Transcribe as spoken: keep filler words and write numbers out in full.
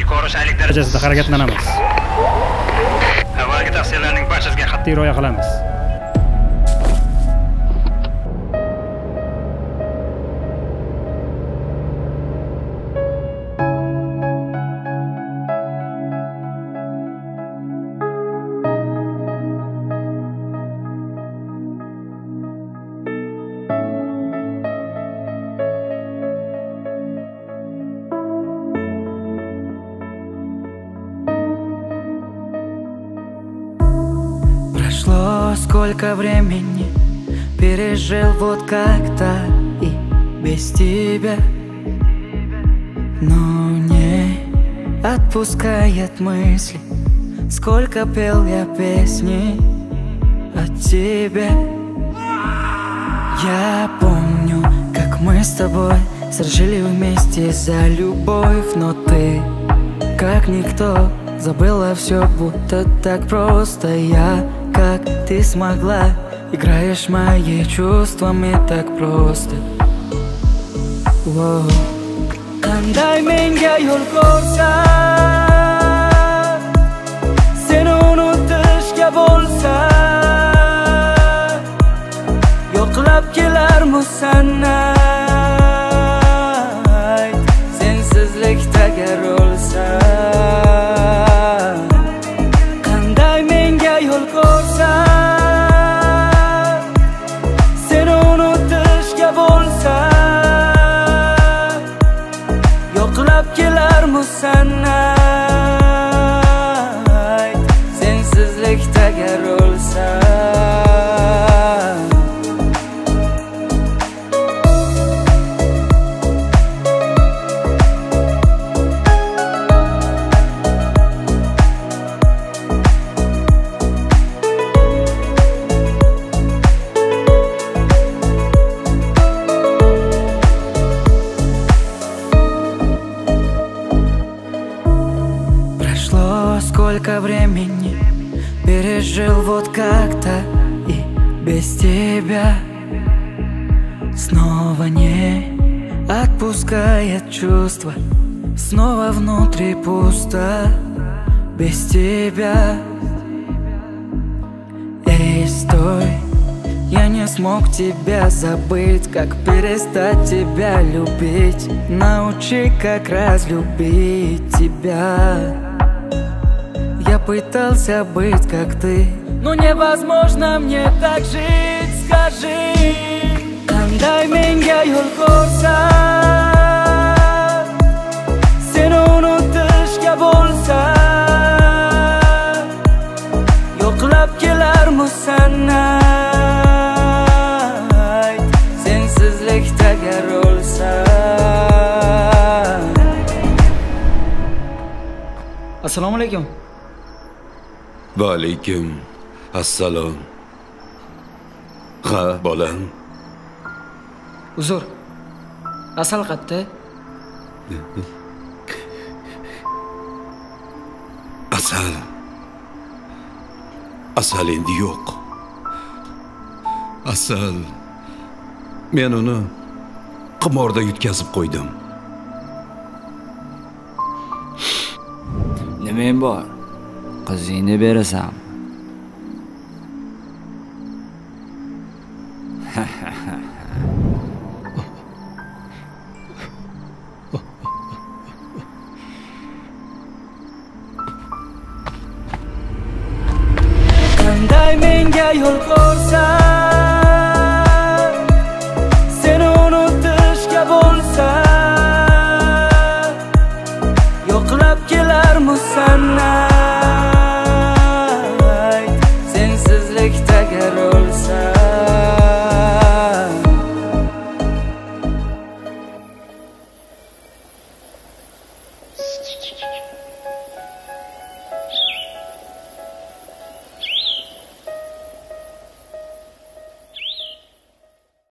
yuqori shaylik darajasida harakatlanamiz. Avvalgi tavsiyalarning barchasiga qat'iy rioya qilamiz. Прошло сколько времени, пережил вот как-то и без тебя, но не отпускает мысли. Сколько пел я песни о тебе. Я помню, как мы с тобой сражали вместе за любовь, но ты, как никто, забыла все, будто так просто. Я, как ты смогла, играешь моими чувствами так просто. Воу. Qanday menga yo'l ko'rsa, seni unutishga bo'lsa, yo'qlab kelarmisan ayt, sensizlikda gar o'lsa. Qanday menga yo'l ko'rsa, seni unutishga bo'lsa, yo'qlab kelarmisan ayt, sensizlikda gar o'lsa. Сколько времени пережил вот как-то и без тебя. Снова не отпускает чувство, снова внутри пусто без тебя. Эй, стой, я не смог тебя забыть. Как перестать тебя любить? Научи, как разлюбить тебя. Я пытался быть как ты, но невозможно мне так жить. Скажи, qanday menga yo'l ko'rsa, seni unutishga bo'lsa, yo'qlab kelarmisan ayt, sensizlikda gar o'lsa. Assalomu alaykum. Va alaykum assalom. Ha, bolam. Uzr. Asal qayerda? Asal. Asal endi yo'q. Asal. Men uni qimorda yutkazib qo'ydim. Nimang bor? Qizingni berasan. Qanday menga yo'l ko'rsa, seni unutishga bo'lsa, yo'qlab kelarmisan ayt, sensizlikda gar o'lsa.